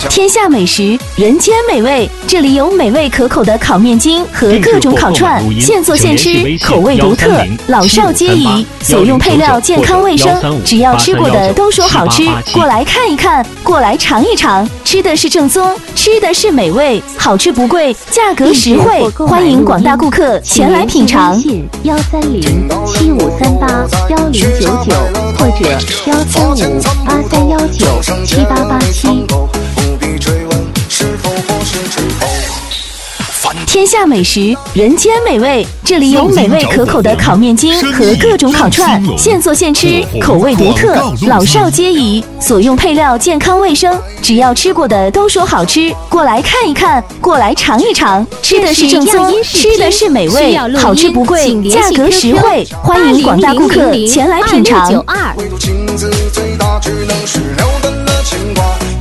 天下美食，人间美味，这里有美味可口的烤面筋和各种烤串，现做现吃，口味独特，老少皆宜，所用配料健康卫生，只要吃过的都说好吃。过来看一看，过来尝一尝，吃的是正宗，吃的是美味，好吃不贵，价格实惠，欢迎广大顾客前来品尝。 13075381099或者13583197887。 天下美食，人间美味，这里有美味可口的烤面筋和各种烤串，现做现吃，口味独特，老少皆宜，所用配料健康卫生，只要吃过的都说好吃。过来看一看，过来尝一尝，吃的是正宗，吃的是美味，好吃不贵，价格实惠，欢迎广大顾客前来品尝。 2692